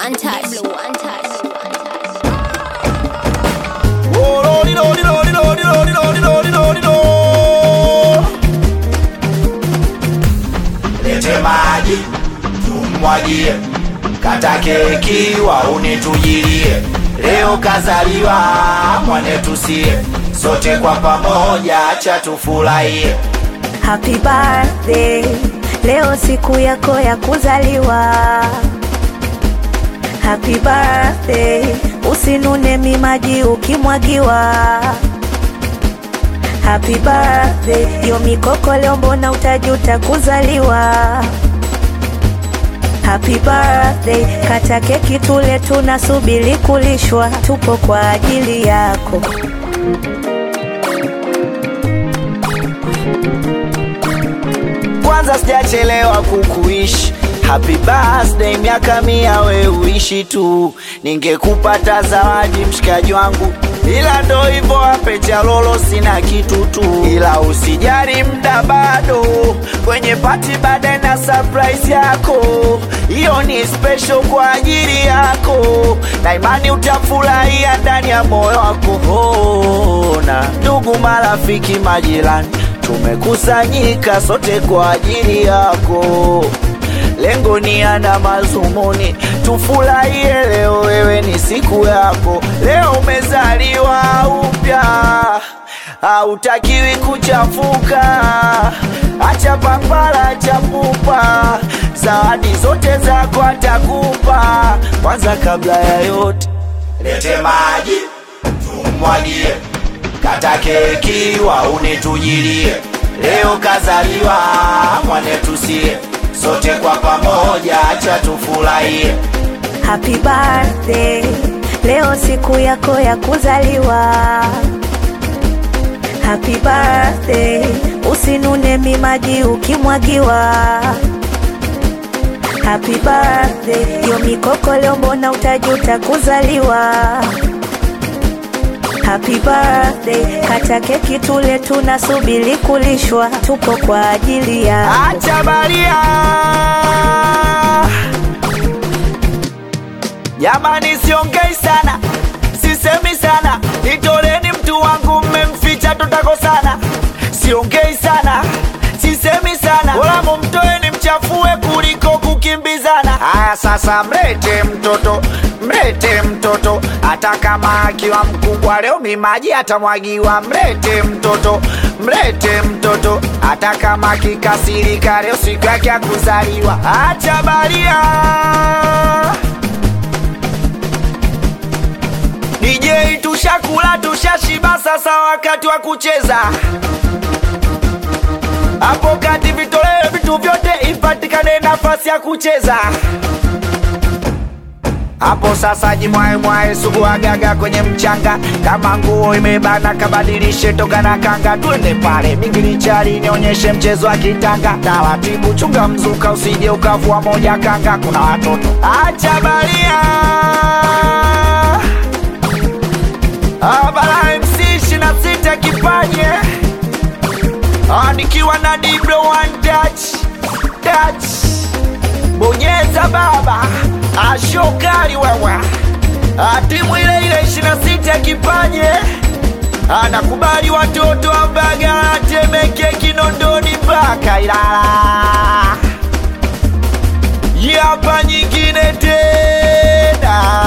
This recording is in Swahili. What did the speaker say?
untouched. Lete maji tumwagie, kata keki waone tujilie. Leo kazaliwa mwanetu sie, sote kwa pamoja acha tufurahie. Happy birthday, leo siku yako ya kuzaliwa. Happy birthday, usinune mimaji ukimwagiwa. Happy birthday, yo mikoko leo mbona utajuta kuzaliwa. Happy birthday, kata keki tule tunasubiri kulishwa. Tupo kwa ajili yako. Kwanza sijachelewa kukuishi. Happy birthday, miaka 100 we uishi tu. Ningekupata zawadi mshikaji wangu, ila ndo hivyo apecha lolo sina kitu tu. Ila usijari mda bado, kwenye party baadaye na surprise yako. Iyo ni special kwa ajili yako, na imani utafurahia ndani ya moyo wako. Na ndugu marafiki majirani, tumekusanyika sote kwa ajili yako. Lengo ni ana mazumuni, tufurahie leo, wewe ni siku yako. Leo umezaliwa upya, hautakiwi kuchafuka. Acha papara, acha pupa, zawadi zote zako atakupa. Kwanza kabla ya yote, lete maji tumwagie, kata keki waone tujilie. Leo kazaliwa mwanetu sie, sote kwa pamoja acha tufurahie. Happy birthday, leo siku yako ya kuzaliwa. Happy birthday, usinune mimaji ukimwagiwa. Happy birthday, yo mikoko leo mbona utajuta kuzaliwa. Happy birthday, kata keki tule tunasubiri kulishwa. Tupo kwa ajili ya acha baria. Jamani siongei sana, sisemi sana, nitoleni mtu wangu mmemficha tutakosana. Siongei sana, sisemi sana, wala mumtoeni mchafue kuliko kukimbizana. Haya sasa mlete mtoto, mlete mtoto, hata kama akiwa mkubwa leo mimaji atamwagiwa. Mlete mtoto, mlete mtoto, hata kama kikasirika leo siku yake ya kuzaliwa. Acha baria. DJ tushakula tushashiba, sasa wakati wa kucheza. Hapo kati vitolewe vitu vyote, ipatikane nafasi ya kucheza. Hapo sasa jimwae mwae, sugua gaga kwenye mchanga. Kama nguo imebana kabadilishe toka na kanga. Twende pale mingili chari nionyeshe mchezo wa kitanga. Taratibu chunga mzuka usije ukavua moja kanga, kuna watoto. Acha baria. Abala MC 26 kipanye, nikiwa na Diblo one touch. Bonyeza baba, ashokari wewe. Timu ile 26 kipanye, anakubali watoto wa Mbagala, Temeke, Kinondoni mpaka Ilala. Hapa nyingine tena.